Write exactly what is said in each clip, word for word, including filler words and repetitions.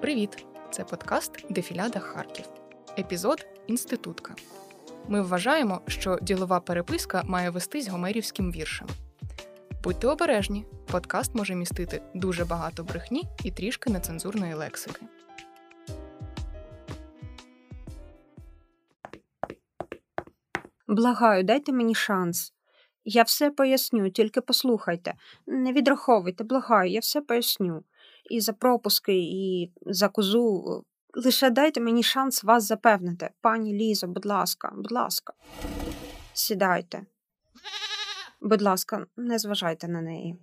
Привіт! Це подкаст «Дефіляда Харків». Епізод «Інститутка». Ми вважаємо, що ділова переписка має вестись гомерівським віршем. Будьте обережні, подкаст може містити дуже багато брехні і трішки нецензурної лексики. Благаю, дайте мені шанс. Я все поясню, тільки послухайте. Не відраховуйте, благаю, я все поясню. І за пропуски, і за козу. Лише дайте мені шанс вас запевнити. Пані Лізо, будь ласка, будь ласка. Сідайте. Будь ласка, не зважайте на неї.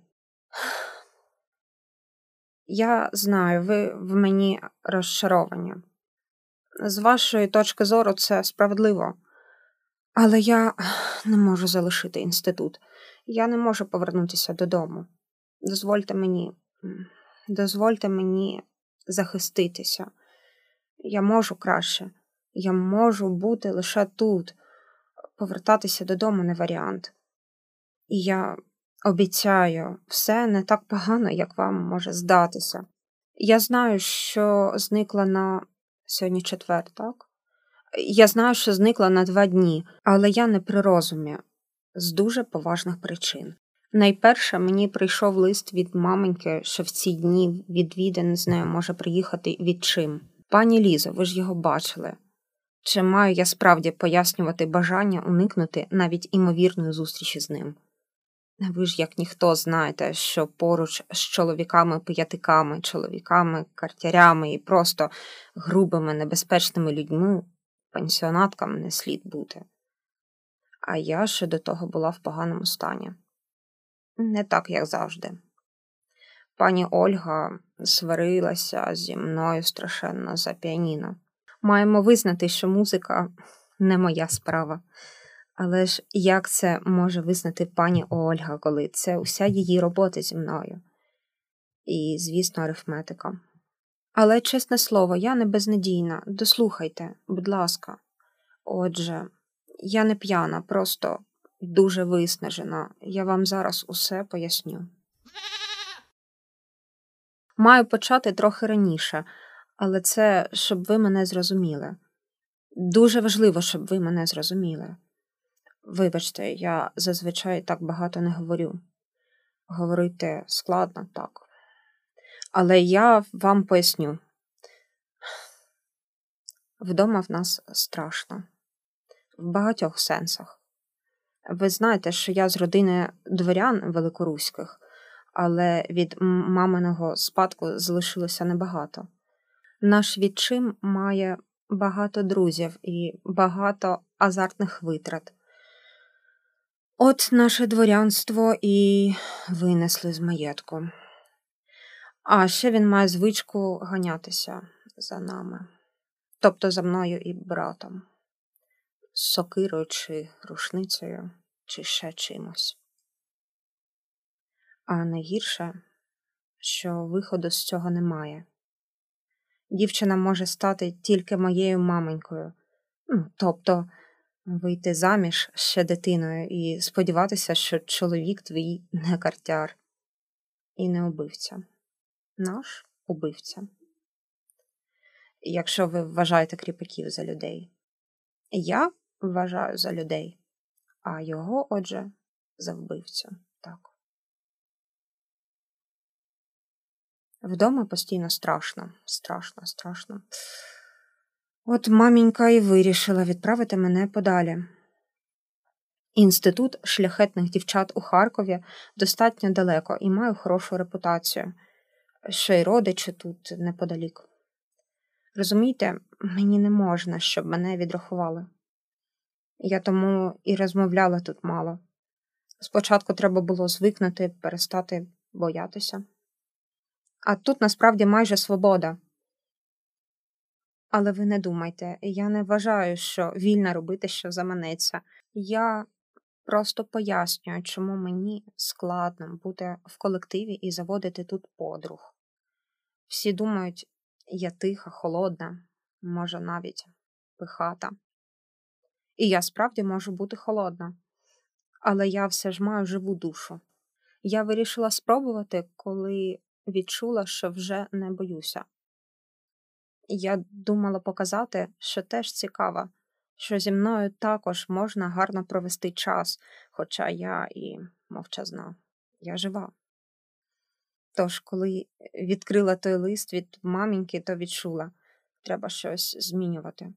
Я знаю, ви в мені розчаровані. З вашої точки зору це справедливо. Але я не можу залишити інститут. Я не можу повернутися додому. Дозвольте мені, дозвольте мені захиститися. Я можу краще. Я можу бути лише тут. Повертатися додому не варіант. І я обіцяю, все не так погано, як вам може здатися. Я знаю, що зникла на сьогодні четвер, так? Я знаю, що зникла на два дні, але я не при розумі, з дуже поважних причин. Найперше, мені прийшов лист від маменьки, що в ці дні відвідин з нею може приїхати відчим. Пані Лізо, ви ж його бачили. Чи маю я справді пояснювати бажання уникнути навіть імовірної зустрічі з ним? Ви ж як ніхто знаєте, що поруч з чоловіками-пиятиками, чоловіками-картярями і просто грубими, небезпечними людьми пансіонаткам не слід бути. А я ще до того була в поганому стані. Не так, як завжди. Пані Ольга сварилася зі мною страшенно за піаніно. Маємо визнати, що музика не моя справа. Але ж як це може визнати пані Ольга, коли це уся її робота зі мною? І, звісно, арифметика. Але, чесне слово, я не безнадійна. Дослухайте, будь ласка. Отже, я не п'яна, просто дуже виснажена. Я вам зараз усе поясню. Маю почати трохи раніше, але це, щоб ви мене зрозуміли. Дуже важливо, щоб ви мене зрозуміли. Вибачте, я зазвичай так багато не говорю. Говорити складно, так. Але я вам поясню. Вдома в нас страшно. В багатьох сенсах. Ви знаєте, що я з родини дворян великоруських, але від маминого спадку залишилося небагато. Наш відчим має багато друзів і багато азартних витрат. От наше дворянство і винесли з маєтку. А ще він має звичку ганятися за нами. Тобто за мною і братом. З сокирою чи рушницею, чи ще чимось. А найгірше, що виходу з цього немає. Дівчина може стати тільки моєю маменькою. Ну, тобто вийти заміж ще дитиною і сподіватися, що чоловік твій не картяр і не убивця. Наш убивця. Якщо ви вважаєте кріпаків за людей. Я вважаю за людей, а його, отже, за вбивцю. Так. Вдома постійно страшно, страшно, страшно. От мамінька і вирішила відправити мене подалі. Інститут шляхетних дівчат у Харкові достатньо далеко і маю хорошу репутацію. Ще й родичі тут неподалік. Розумієте, мені не можна, щоб мене відрахували. Я тому і розмовляла тут мало. Спочатку треба було звикнути, перестати боятися. А тут насправді майже свобода. Але ви не думайте, я не вважаю, що вільна робити, що заманеться. Я просто пояснюю, чому мені складно бути в колективі і заводити тут подруг. Всі думають, я тиха, холодна, може навіть пихата. І я справді можу бути холодна. Але я все ж маю живу душу. Я вирішила спробувати, коли відчула, що вже не боюся. Я думала показати, що теж цікава, що зі мною також можна гарно провести час, хоча я і мовчазна. Я жива. Тож, коли відкрила той лист від маміньки, то відчула, треба щось змінювати.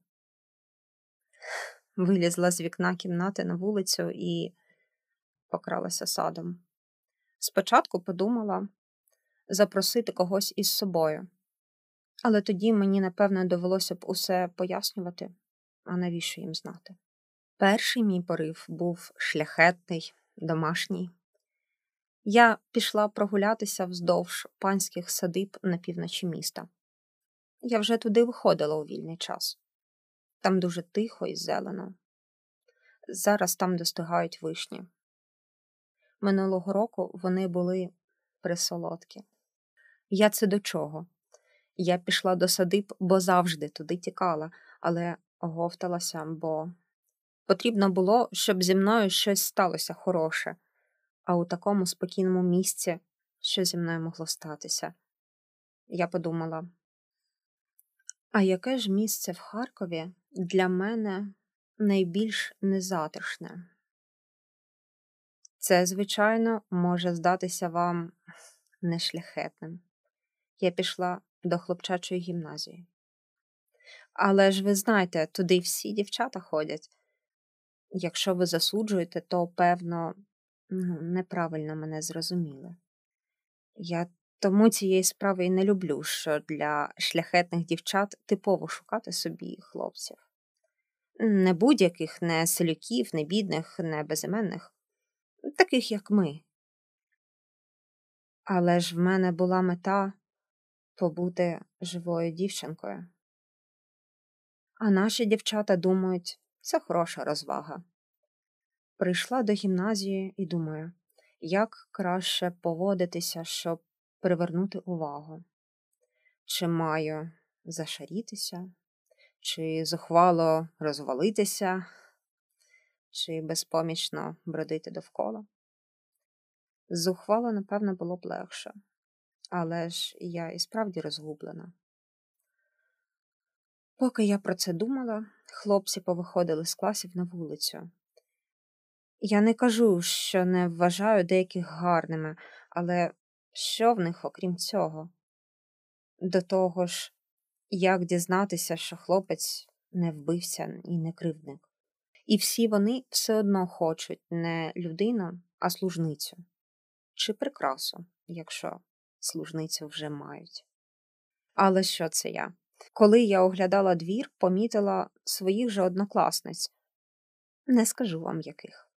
Вилізла з вікна кімнати на вулицю і покралася садом. Спочатку подумала запросити когось із собою, але тоді мені, напевно, довелося б усе пояснювати, а навіщо їм знати. Перший мій порив був шляхетний, домашній. Я пішла прогулятися вздовж панських садиб на півночі міста. Я вже туди виходила у вільний час. Там дуже тихо і зелено. Зараз там достигають вишні. Минулого року вони були присолодкі. Я це до чого? Я пішла до садиб, бо завжди туди тікала, але оговталася, бо потрібно було, щоб зі мною щось сталося хороше, а у такому спокійному місці, що зі мною могло статися. Я подумала, а яке ж місце в Харкові для мене найбільш незатишне? Це, звичайно, може здатися вам нешляхетним. Я пішла до хлопчачої гімназії. Але ж ви знаєте, туди всі дівчата ходять. Якщо ви засуджуєте, то, певно, ну, неправильно мене зрозуміли. Я тому цієї справи і не люблю, що для шляхетних дівчат типово шукати собі хлопців. Не будь-яких, не селюків, не бідних, не безіменних. Таких, як ми. Але ж в мене була мета побути живою дівчинкою. А наші дівчата думають, це хороша розвага. Прийшла до гімназії і думаю, як краще поводитися, щоб привернути увагу. Чи маю зашарітися, чи зухвало розвалитися, чи безпомічно бродити довкола. Зухвало, напевно, було б легше, але ж я і справді розгублена. Поки я про це думала, хлопці повиходили з класів на вулицю. Я не кажу, що не вважаю деяких гарними, але що в них окрім цього? До того ж, як дізнатися, що хлопець не вбивця і не кривдник? І всі вони все одно хочуть не людину, а служницю. Чи прикрасу, якщо служницю вже мають. Але що це я? Коли я оглядала двір, помітила своїх же однокласниць. Не скажу вам, яких.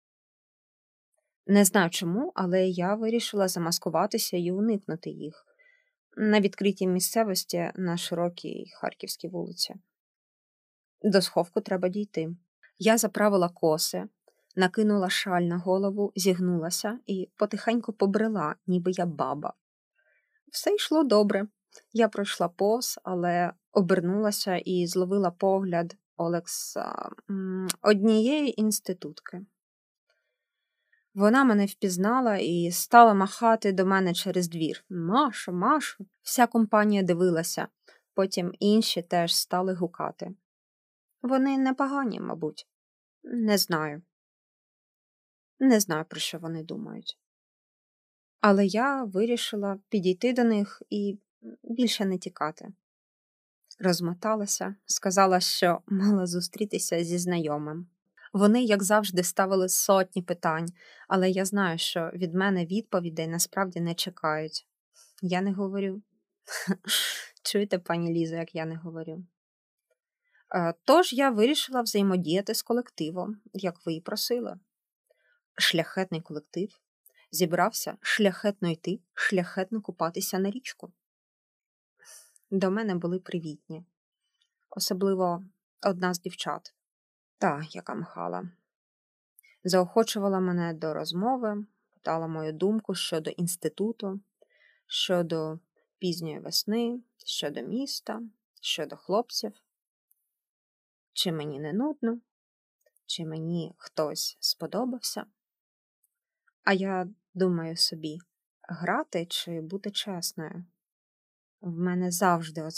Не знаю чому, але я вирішила замаскуватися і уникнути їх. На відкритій місцевості на широкій Харківській вулиці. До сховку треба дійти. Я заправила коси, накинула шаль на голову, зігнулася і потихеньку побрела, ніби я баба. Все йшло добре. Я пройшла повз, але обернулася і зловила погляд Олекса однієї інститутки. Вона мене впізнала і стала махати до мене через двір. Машу, Машу. Вся компанія дивилася. Потім інші теж стали гукати. Вони непогані, мабуть. Не знаю. Не знаю, про що вони думають. Але я вирішила підійти до них і більше не тікати. Розмоталася, сказала, що мала зустрітися зі знайомим. Вони, як завжди, ставили сотні питань, але я знаю, що від мене відповідей насправді не чекають. Я не говорю. Чуєте, пані Лізо, як я не говорю? Тож я вирішила взаємодіяти з колективом, як ви і просили. Шляхетний колектив зібрався шляхетно йти, шляхетно купатися на річку. До мене були привітні. Особливо одна з дівчат. Та, яка махала. Заохочувала мене до розмови, питала мою думку щодо інституту, щодо пізньої весни, щодо міста, щодо хлопців. Чи мені не нудно, чи мені хтось сподобався. А я думаю собі, грати чи бути чесною? В мене завжди оце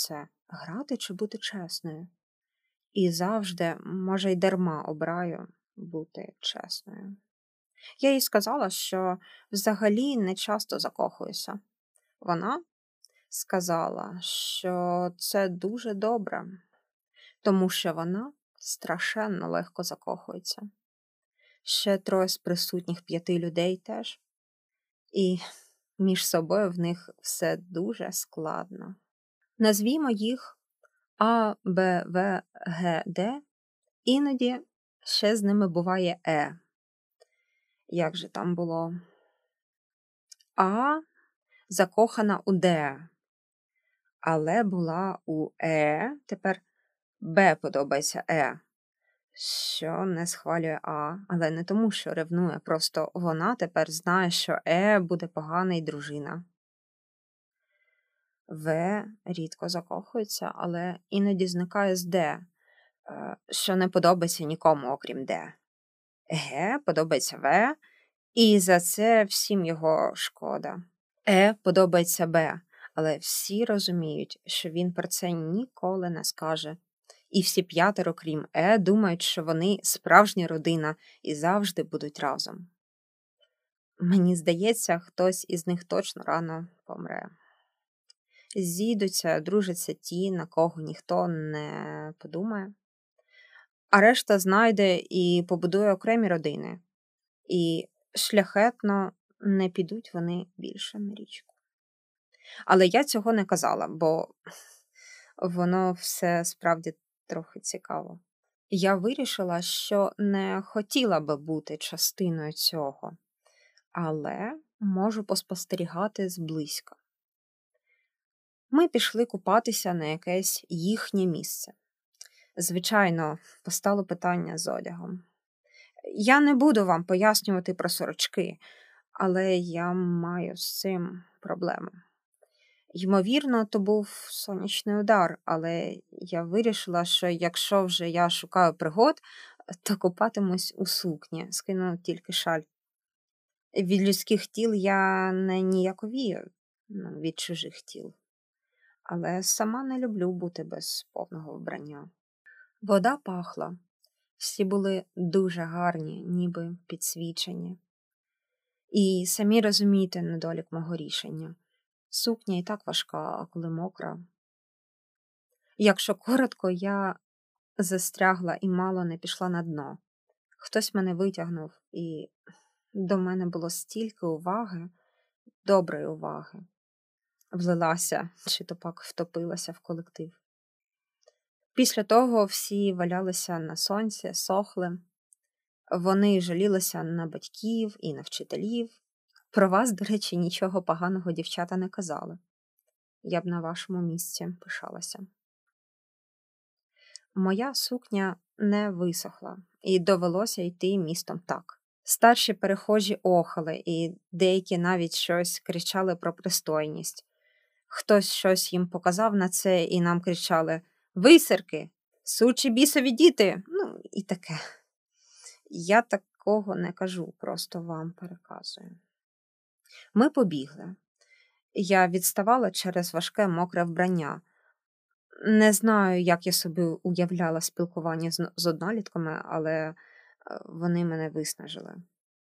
грати чи бути чесною. І завжди, може, й дарма обираю бути чесною. Я їй сказала, що взагалі не часто закохуюся. Вона сказала, що це дуже добре, тому що вона страшенно легко закохується. Ще троє з присутніх п'яти людей теж. І між собою в них все дуже складно. Назвімо їх А, Б, В, Г, Д. Іноді ще з ними буває Е. Як же там було? А закохана у Д, але була у Е. Тепер Б подобається Е, що не схвалює А, але не тому, що ревнує, просто вона тепер знає, що Е буде погана й дружина. В рідко закохується, але іноді зникає з Д, що не подобається нікому, окрім Д. Г подобається В, і за це всім його шкода. Е подобається Б, але всі розуміють, що він про це ніколи не скаже. І всі п'ятеро, крім Е, думають, що вони справжня родина і завжди будуть разом. Мені здається, хтось із них точно рано помре. Зійдуться, дружаться ті, на кого ніхто не подумає. А решта знайде і побудує окремі родини. І шляхетно не підуть вони більше на річку. Але я цього не казала, бо воно все справді трохи цікаво. Я вирішила, що не хотіла би бути частиною цього, але можу поспостерігати зблизька. Ми пішли купатися на якесь їхнє місце. Звичайно, постало питання з одягом. Я не буду вам пояснювати про сорочки, але я маю з цим проблему. Ймовірно, то був сонячний удар, але я вирішила, що якщо вже я шукаю пригод, то купатимусь у сукні, скину тільки шаль. Від людських тіл я не ніяковію, від чужих тіл. Але сама не люблю бути без повного вбрання. Вода пахла. Всі були дуже гарні, ніби підсвічені. І самі розумієте недолік мого рішення. Сукня і так важка, а коли мокра. Якщо коротко, я застрягла і мало не пішла на дно. Хтось мене витягнув, і до мене було стільки уваги, доброї уваги. Влилася, чи то пак втопилася в колектив. Після того всі валялися на сонці, сохли. Вони жалілися на батьків і на вчителів. Про вас, до речі, нічого поганого дівчата не казали. Я б на вашому місці пишалася. Моя сукня не висохла, і довелося йти містом так. Старші перехожі охали, і деякі навіть щось кричали про пристойність. Хтось щось їм показав на це, і нам кричали «Висерки! Сучі бісові діти!» Ну, і таке. Я такого не кажу, просто вам переказую. Ми побігли. Я відставала через важке мокре вбрання. Не знаю, як я собі уявляла спілкування з, з однолітками, але вони мене виснажили.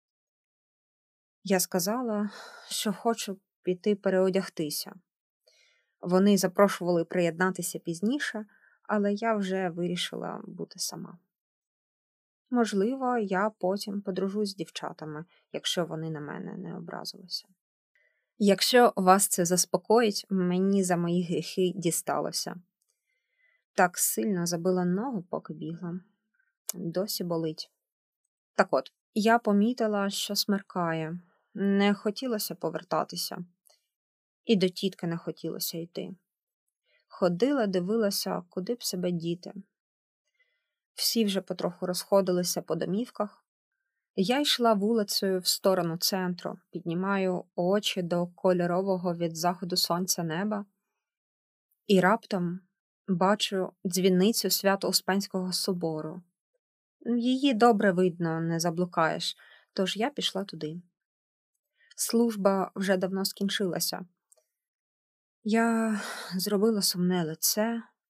Я сказала, що хочу піти переодягтися. Вони запрошували приєднатися пізніше, але я вже вирішила бути сама. Можливо, я потім подружусь з дівчатами, якщо вони на мене не образилися. Якщо вас це заспокоїть, мені за мої гріхи дісталося. Так сильно забила ногу, поки бігла. Досі болить. Так от, я помітила, що смеркає. Не хотілося повертатися. І до тітки не хотілося йти. Ходила, дивилася, куди б себе діти. Всі вже потроху розходилися по домівках. Я йшла вулицею в сторону центру, піднімаю очі до кольорового від заходу сонця неба. І раптом бачу дзвіницю Свято-Успенського собору. Її добре видно, не заблукаєш, тож я пішла туди. Служба вже давно скінчилася. Я зробила сумне лице,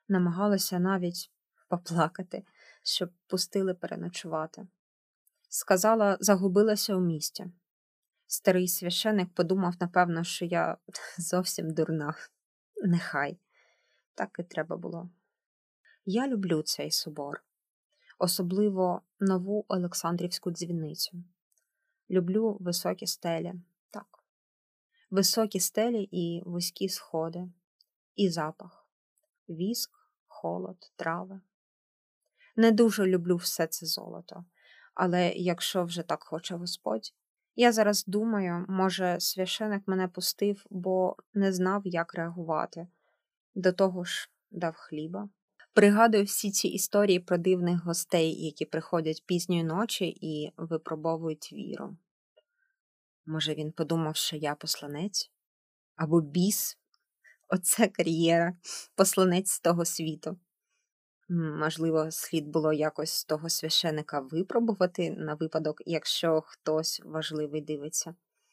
Намагалася навіть поплакати, щоб пустили переночувати. Сказала, загубилася у місті. Старий священик подумав, напевно, що я зовсім дурна. Нехай. Так і треба було. Я люблю цей собор. Особливо нову Олександрівську дзвіницю. Люблю високі стелі. Так. Високі стелі і вузькі сходи. І запах. Віск, холод, трави. Не дуже люблю все це золото. Але якщо вже так хоче Господь, я зараз думаю, може, священик мене пустив, бо не знав, як реагувати. До того ж, дав хліба. Пригадую всі ці історії про дивних гостей, які приходять пізньої ночі і випробовують віру. Може, він подумав, що я посланець? Або біс? Оце кар'єра, посланець з того світу. Можливо, слід було якось того священика випробувати на випадок, якщо хтось важливий дивиться.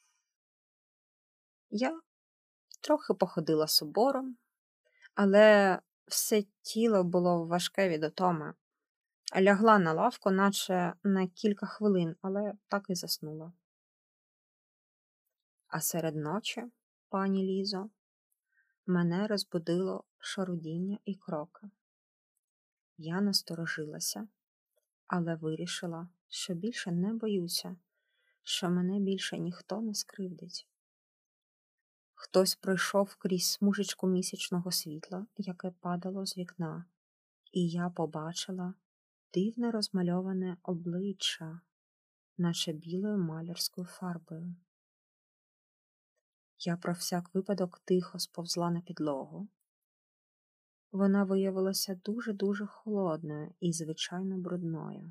Я трохи походила собором, але все тіло було важке від утоми. Лягла на лавку, наче на кілька хвилин, але так і заснула. А серед ночі, пані Лізо, мене розбудило шарудіння і кроки. Я насторожилася, але вирішила, що більше не боюся, що мене більше ніхто не скривдить. Хтось пройшов крізь смужечку місячного світла, яке падало з вікна, і я побачила дивне розмальоване обличчя, наче білою малярською фарбою. Я про всяк випадок тихо сповзла на підлогу. Вона виявилася дуже-дуже холодною і, звичайно, брудною.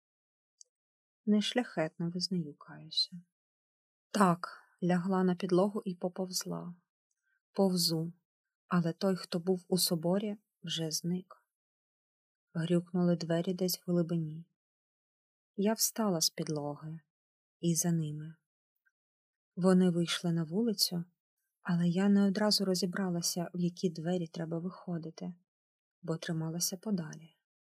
Нешляхетно, визнаю, каюся. Так, лягла на підлогу і поповзла. Повзу, але той, хто був у соборі, вже зник. Грюкнули двері десь в глибині. Я встала з підлоги, і за ними. Вони вийшли на вулицю, але я не одразу розібралася, в які двері треба виходити, бо трималася подалі.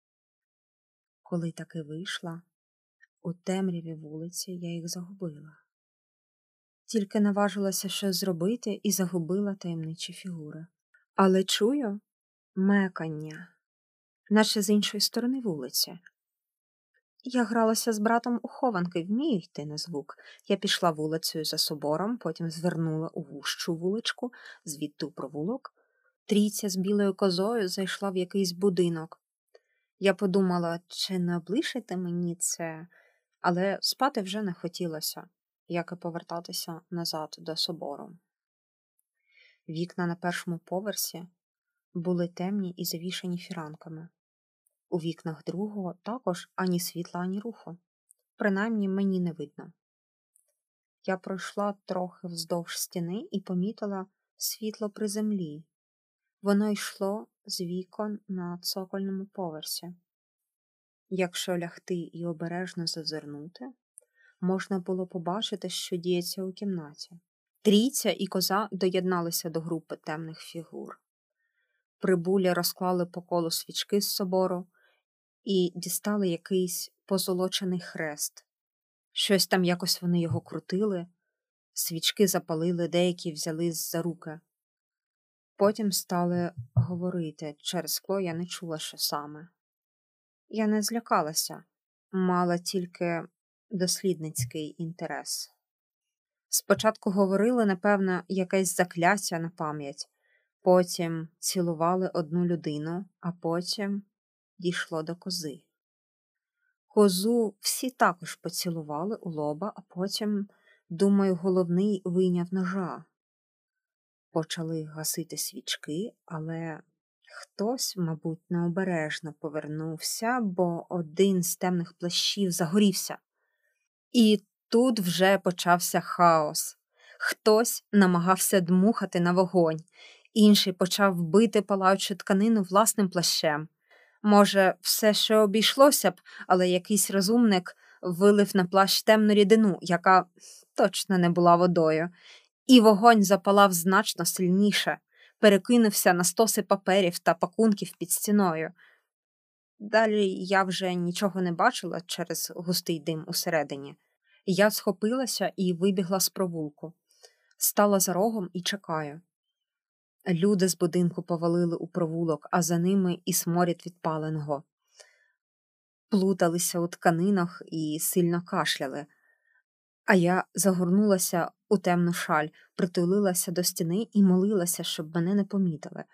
Коли таки вийшла, у темряві вулиці я їх загубила. Тільки наважилася щось зробити і загубила таємничі фігури. Але чую мекання, наче з іншої сторони вулиці. Я гралася з братом у хованки, вмію йти на звук. Я пішла вулицею за собором, потім звернула у вущу вуличку, звідти у провулок. Трійця з білою козою зайшла в якийсь будинок. Я подумала, чи не облишите мені це, але спати вже не хотілося, як і повертатися назад до собору. Вікна на першому поверсі були темні і завішані фіранками. У вікнах другого також ані світла, ані руху. Принаймні мені не видно. Я пройшла трохи вздовж стіни і помітила світло при землі. Воно йшло з вікон на цокольному поверсі. Якщо лягти і обережно зазирнути, можна було побачити, що діється у кімнаті. Трійця і коза доєдналися до групи темних фігур. Прибулі розклали по колу свічки з собору і дістали якийсь позолочений хрест. Щось там якось вони його крутили, свічки запалили, деякі взяли за руки. Потім стали говорити, через скло я не чула, що саме. Я не злякалася, мала тільки дослідницький інтерес. Спочатку говорили, напевно, якесь закляття на пам'ять, потім цілували одну людину, а потім дійшло до кози. Козу всі також поцілували у лоба, а потім, думаю, головний вийняв ножа. Почали гасити свічки, але хтось, мабуть, необережно повернувся, бо один з темних плащів загорівся. І тут вже почався хаос. Хтось намагався дмухати на вогонь, інший почав бити палаючу тканину власним плащем. Може, все ще обійшлося б, але якийсь розумник вилив на плащ темну рідину, яка точно не була водою, і вогонь запалав значно сильніше. перекинувся на стоси паперів та пакунків під стіною. Далі я вже нічого не бачила через густий дим усередині. Я схопилася і вибігла з провулку. Стала за рогом і чекаю. Люди з будинку повалили у провулок, а за ними і сморід відпаленого. Плуталися у тканинах і сильно кашляли. А я загорнулася у темну шаль, притулилася до стіни і молилася, щоб мене не помітили.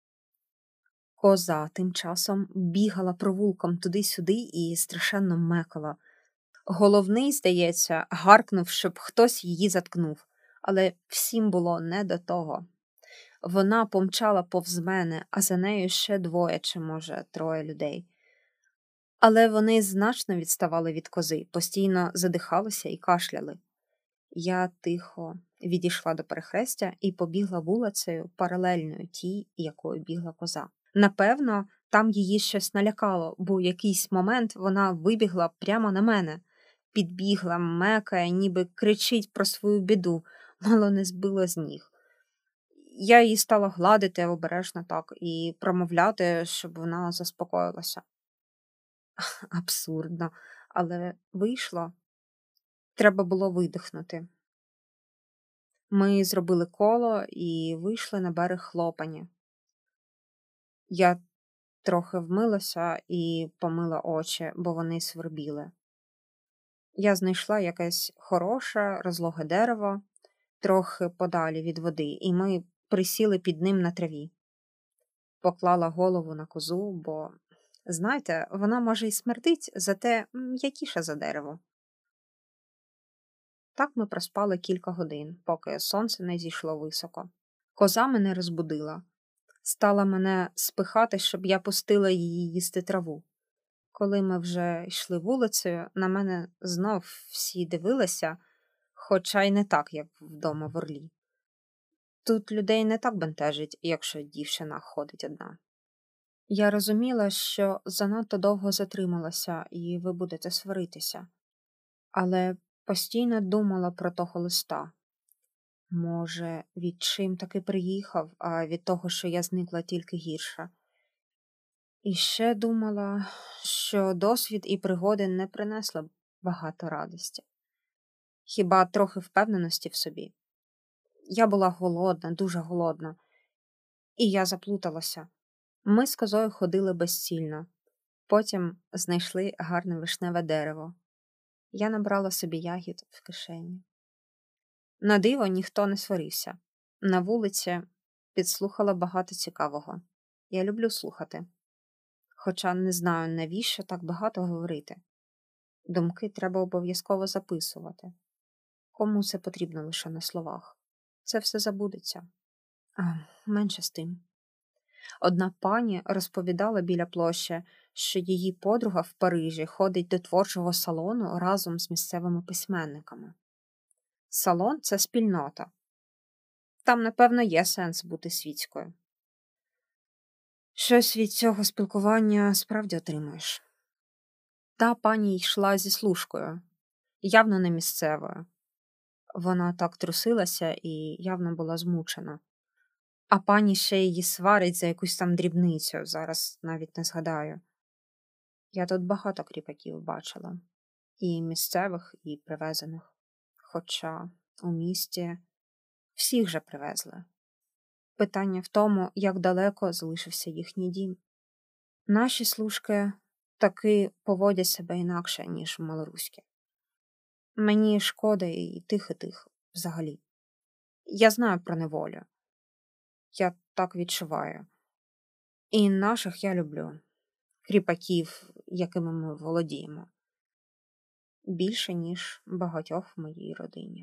Коза тим часом бігала провулком туди-сюди і страшенно мекала. Головний, здається, гаркнув, щоб хтось її заткнув, але всім було не до того. Вона помчала повз мене, а за нею ще двоє чи, може, троє людей. Але вони значно відставали від кози, постійно задихалися і кашляли. Я тихо відійшла до перехрестя і побігла вулицею паралельною тій, якою бігла коза. Напевно, там її щось налякало, бо в якийсь момент вона вибігла прямо на мене. Підбігла, мекає, ніби кричить про свою біду, мало не збила з ніг. Я її стала гладити обережно так і промовляти, щоб вона заспокоїлася. Абсурдно, але вийшло. Треба було видихнути. Ми зробили коло і вийшли на берег Хлопані. Я трохи вмилася і помила очі, бо вони свербіли. Я знайшла якесь хороше, розлоге дерево, трохи подалі від води, і ми присіли під ним на траві. Поклала голову на козу, бо, знаєте, вона може й смердить, зате м'якіша за дерево. Так ми проспали кілька годин, поки сонце не зійшло високо. Коза мене розбудила. Стала мене спихати, щоб я пустила її їсти траву. Коли ми вже йшли вулицею, на мене знов всі дивилися, хоча й не так, як вдома в Орлі. Тут людей не так бентежить, якщо дівчина ходить одна. Я розуміла, що занадто довго затрималася, і ви будете сваритися. Але постійно думала про того листа. Може, від чим таки приїхав, а від того, що я зникла, тільки гірше. І ще думала, що досвід і пригоди не принесли багато радості. Хіба трохи впевненості в собі. Я була голодна, дуже голодна. І я заплуталася. Ми з козою ходили безцільно. Потім знайшли гарне вишневе дерево. Я набрала собі ягід в кишені. На диво ніхто не сварився. На вулиці підслухала багато цікавого. Я люблю слухати. Хоча не знаю, навіщо так багато говорити. Думки треба обов'язково записувати. Кому це потрібно лише на словах? Це все забудеться. А, менше з тим. Одна пані розповідала біля площі, що її подруга в Парижі ходить до творчого салону разом з місцевими письменниками. Салон – це спільнота. Там, напевно, є сенс бути світською. Щось від цього спілкування справді отримаєш. Та пані йшла зі служкою, явно не місцевою. Вона так трусилася і явно була змучена. А пані ще її сварить за якусь там дрібницю, зараз навіть не згадаю. Я тут багато кріпаків бачила. І місцевих, і привезених. Хоча у місті всіх же привезли. Питання в тому, як далеко залишився їхній дім. Наші служки таки поводять себе інакше, ніж малоруські. Мені шкода і тих, і тих взагалі. Я знаю про неволю. Я так відчуваю. І наших я люблю. Кріпаків, якими ми володіємо. Більше, ніж багатьох в моїй родині.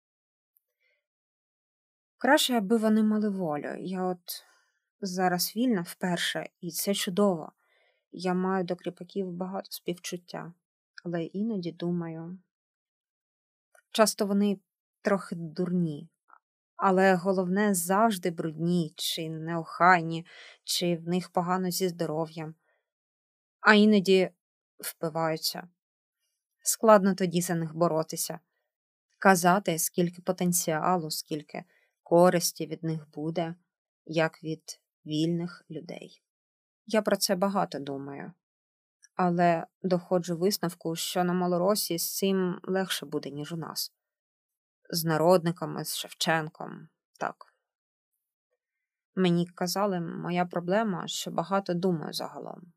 Краще, аби вони мали волю. Я от зараз вільна вперше, і це чудово. Я маю до кріпаків багато співчуття. Але іноді думаю, часто вони трохи дурні. Але головне, завжди брудні, чи неохайні, чи в них погано зі здоров'ям. А іноді впиваються. Складно тоді за них боротися. Казати, скільки потенціалу, скільки користі від них буде. як від вільних людей. Я про це багато думаю, але доходжу висновку, що на Малоросі з цим легше буде, ніж у нас. З народниками, з Шевченком, так. Мені казали, моя проблема, що багато думаю загалом.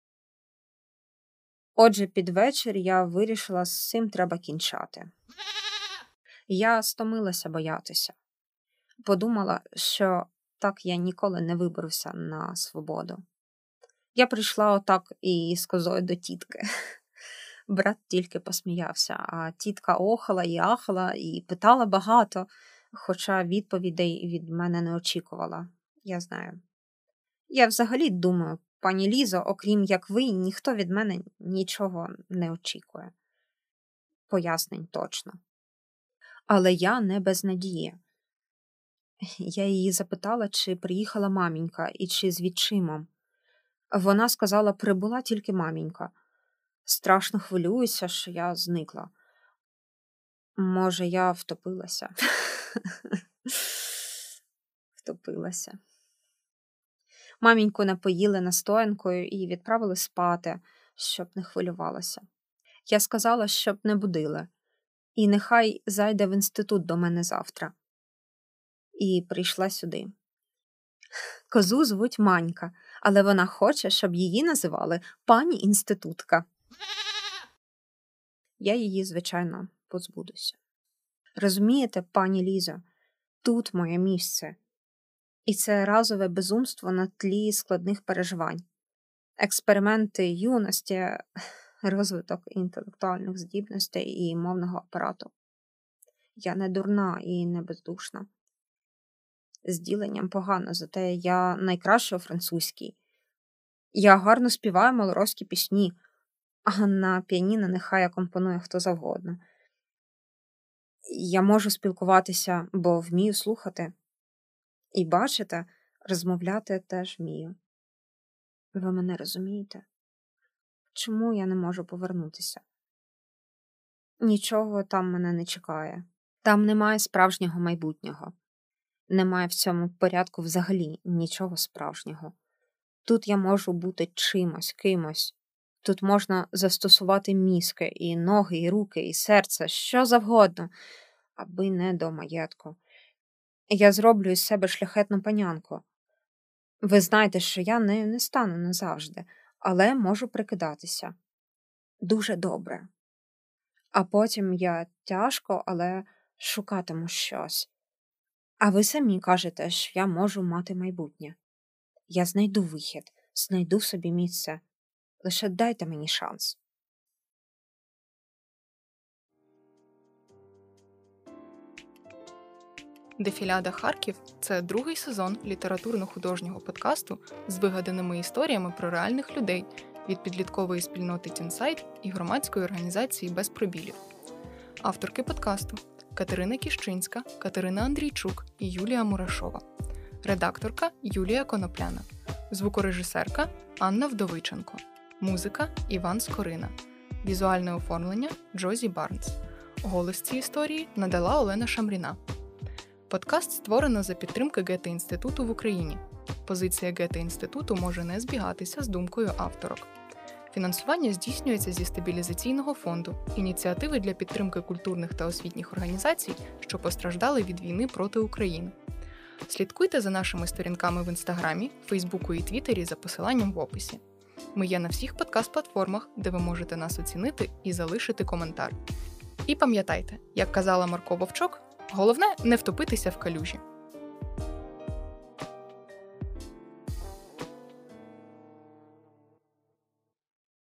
Отже, під вечір я вирішила, з цим треба кінчати. Я стомилася боятися. Подумала, що так я ніколи не виберуся на свободу. Я прийшла отак і з козою до тітки. Брат тільки посміявся, а тітка охала і ахала і питала багато, хоча відповідей від мене не очікувала. Я знаю. Я взагалі думаю, пані Лізо, окрім як ви, ніхто від мене нічого не очікує. Пояснень точно. Але я не без надії. Я її запитала, чи приїхала мамінька і чи з відчимом. Вона сказала, прибула тільки мамінька. Страшно хвилююся, що я зникла. Може, я втопилася. Втопилася. Маміньку напоїли настоянкою і відправили спати, щоб не хвилювалася. Я сказала, щоб не будили. І нехай зайде в інститут до мене завтра. І прийшла сюди. Козу звуть Манька, але вона хоче, щоб її називали пані інститутка. Я її, звичайно, позбудуся. Розумієте, пані Лізо, тут моє місце. І це разове безумство на тлі складних переживань. Експерименти юності, розвиток інтелектуальних здібностей і мовного апарату. Я не дурна і не бездушна. З діленням погано, зате я найкраща у французькій. Я гарно співаю малоросські пісні, а на піаніно нехай акомпонує хто завгодно. Я можу спілкуватися, бо вмію слухати. І бачите, розмовляти теж вмію. Ви мене розумієте? Чому я не можу повернутися? Нічого там мене не чекає. Там немає справжнього майбутнього. Немає в цьому порядку взагалі нічого справжнього. Тут я можу бути чимось, кимось. Тут можна застосувати мізки, і ноги, і руки, і серце, що завгодно, аби не до маєтку. Я зроблю із себе шляхетну панянку. Ви знаєте, що я нею не стану назавжди, але можу прикидатися. Дуже добре. А потім я тяжко, але шукатиму щось. А ви самі кажете, що я можу мати майбутнє. Я знайду вихід, знайду собі місце. Лише дайте мені шанс. «Дефіляда Харків» – це другий сезон літературно-художнього подкасту з вигаданими історіями про реальних людей від підліткової спільноти Тінсайт і громадської організації «Без пробілів». Авторки подкасту – Катерина Кіщинська, Катерина Андрійчук і Юлія Мурашова. Редакторка – Юлія Конопляна. Звукорежисерка – Анна Вдовиченко. Музика – Іван Скорина. Візуальне оформлення – Джозі Барнс. Голос цій історії надала Олена Шамріна. Подкаст створено за підтримки Гете-інституту в Україні. Позиція Гете-інституту може не збігатися з думкою авторок. Фінансування здійснюється зі стабілізаційного фонду – ініціативи для підтримки культурних та освітніх організацій, що постраждали від війни проти України. Слідкуйте за нашими сторінками в Інстаграмі, Фейсбуку і Твіттері за посиланням в описі. Ми є на всіх подкаст-платформах, де ви можете нас оцінити і залишити коментар. І пам'ятайте, як казала Марко Вовчок, головне – не втопитися в калюжі.